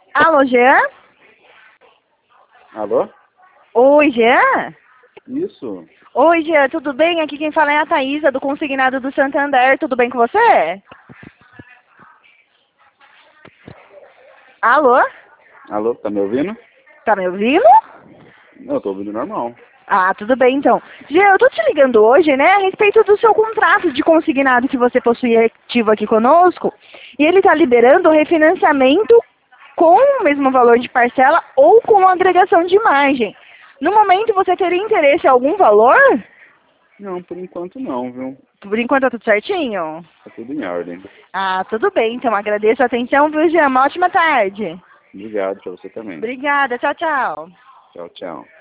Alô, Jean? Alô? Oi, Jean? Isso. Oi, Jean, tudo bem? Aqui quem fala é a Thaísa, do Consignado do Santander. Tudo bem com você? Alô? Alô, tá me ouvindo? Tá me ouvindo? Não, eu tô ouvindo normal. Ah, tudo bem então. Jean, eu tô te ligando hoje, né, a respeito do seu contrato de consignado que você possui ativo aqui conosco. E ele tá liberando o refinanciamento com o mesmo valor de parcela ou com agregação de margem. No momento, você teria interesse em algum valor? Não, por enquanto não, viu? Por enquanto tá tudo certinho? Tá tudo em ordem. Ah, tudo bem. Então agradeço a atenção, viu, Jean? Uma ótima tarde. Obrigado pra você também. Obrigada. Tchau, tchau. Tchau, tchau.